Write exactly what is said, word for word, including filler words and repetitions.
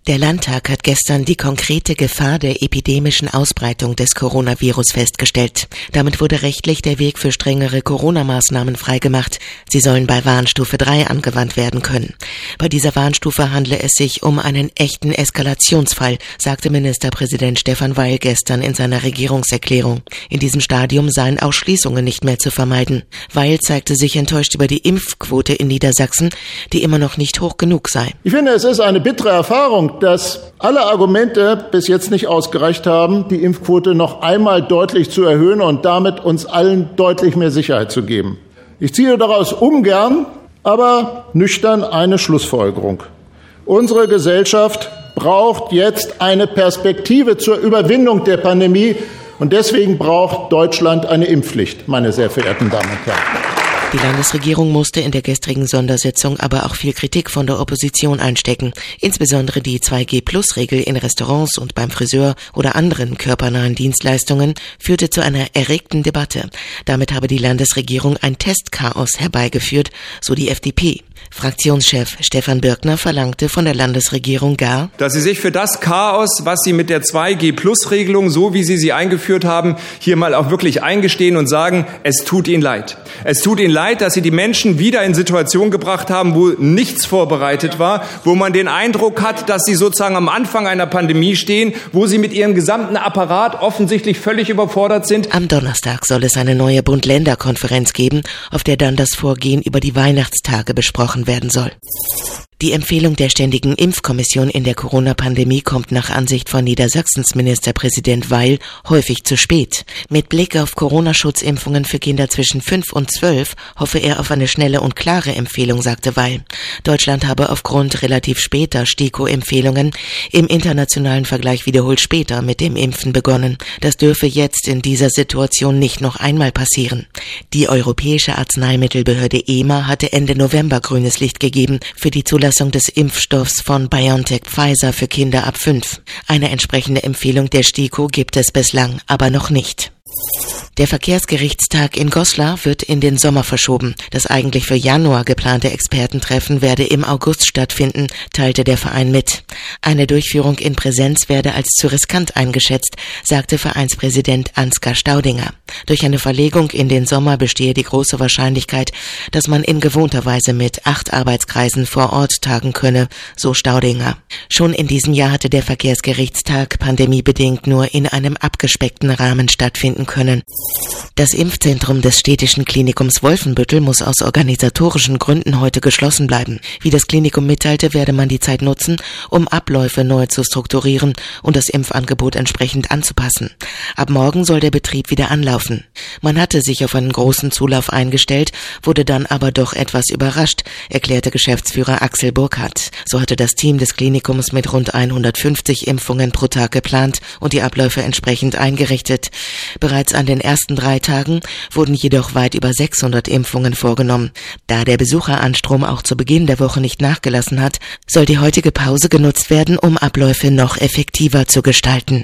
Der Landtag hat gestern die konkrete Gefahr der epidemischen Ausbreitung des Coronavirus festgestellt. Damit wurde rechtlich der Weg für strengere Corona-Maßnahmen freigemacht. Sie sollen bei Warnstufe drei angewandt werden können. Bei dieser Warnstufe handle es sich um einen echten Eskalationsfall, sagte Ministerpräsident Stefan Weil gestern in seiner Regierungserklärung. In diesem Stadium seien auch Schließungen nicht mehr zu vermeiden. Weil zeigte sich enttäuscht über die Impfquote in Niedersachsen, die immer noch nicht hoch genug sei. Ich finde, es ist eine bittere Erfahrung, dass alle Argumente bis jetzt nicht ausgereicht haben, die Impfquote noch einmal deutlich zu erhöhen und damit uns allen deutlich mehr Sicherheit zu geben. Ich ziehe daraus ungern, aber nüchtern eine Schlussfolgerung. Unsere Gesellschaft braucht jetzt eine Perspektive zur Überwindung der Pandemie und deswegen braucht Deutschland eine Impfpflicht, meine sehr verehrten Damen und Herren. Die Landesregierung musste in der gestrigen Sondersitzung aber auch viel Kritik von der Opposition einstecken. Insbesondere die zwei G Plus Regel in Restaurants und beim Friseur oder anderen körpernahen Dienstleistungen führte zu einer erregten Debatte. Damit habe die Landesregierung ein Testchaos herbeigeführt, so die F D P. Fraktionschef Stefan Birkner verlangte von der Landesregierung gar, dass sie sich für das Chaos, was sie mit der zwei G Plus Regelung, so wie sie sie eingeführt haben, hier mal auch wirklich eingestehen und sagen, es tut ihnen leid. Es tut ihnen leid, dass sie die Menschen wieder in Situationen gebracht haben, wo nichts vorbereitet war, wo man den Eindruck hat, dass sie sozusagen am Anfang einer Pandemie stehen, wo sie mit ihrem gesamten Apparat offensichtlich völlig überfordert sind. Am Donnerstag soll es eine neue Bund-Länder-Konferenz geben, auf der dann das Vorgehen über die Weihnachtstage besprochen werden soll. Die Empfehlung der Ständigen Impfkommission in der Corona-Pandemie kommt nach Ansicht von Niedersachsens Ministerpräsident Weil häufig zu spät. Mit Blick auf Corona-Schutzimpfungen für Kinder zwischen fünf und zwölf hoffe er auf eine schnelle und klare Empfehlung, sagte Weil. Deutschland habe aufgrund relativ später STIKO-Empfehlungen im internationalen Vergleich wiederholt später mit dem Impfen begonnen. Das dürfe jetzt in dieser Situation nicht noch einmal passieren. Die Europäische Arzneimittelbehörde E M A hatte Ende November grünes Licht gegeben für die Zulassung des Impfstoffs von BioNTech Pfizer für Kinder ab fünf. Eine entsprechende Empfehlung der STIKO gibt es bislang aber noch nicht. Der Verkehrsgerichtstag in Goslar wird in den Sommer verschoben. Das eigentlich für Januar geplante Expertentreffen werde im August stattfinden, teilte der Verein mit. Eine Durchführung in Präsenz werde als zu riskant eingeschätzt, sagte Vereinspräsident Ansgar Staudinger. Durch eine Verlegung in den Sommer bestehe die große Wahrscheinlichkeit, dass man in gewohnter Weise mit acht Arbeitskreisen vor Ort tagen könne, so Staudinger. Schon in diesem Jahr hatte der Verkehrsgerichtstag pandemiebedingt nur in einem abgespeckten Rahmen stattfinden können. Das Impfzentrum des städtischen Klinikums Wolfenbüttel muss aus organisatorischen Gründen heute geschlossen bleiben. Wie das Klinikum mitteilte, werde man die Zeit nutzen, um Abläufe neu zu strukturieren und das Impfangebot entsprechend anzupassen. Ab morgen soll der Betrieb wieder anlaufen. Man hatte sich auf einen großen Zulauf eingestellt, wurde dann aber doch etwas überrascht, erklärte Geschäftsführer Axel Burkhardt. So hatte das Team des Klinikums mit rund hundertfünfzig Impfungen pro Tag geplant und die Abläufe entsprechend eingerichtet. Bereits an den ersten drei Tagen wurden jedoch weit über sechshundert Impfungen vorgenommen. Da der Besucheranstrom auch zu Beginn der Woche nicht nachgelassen hat, soll die heutige Pause genutzt werden, um Abläufe noch effektiver zu gestalten.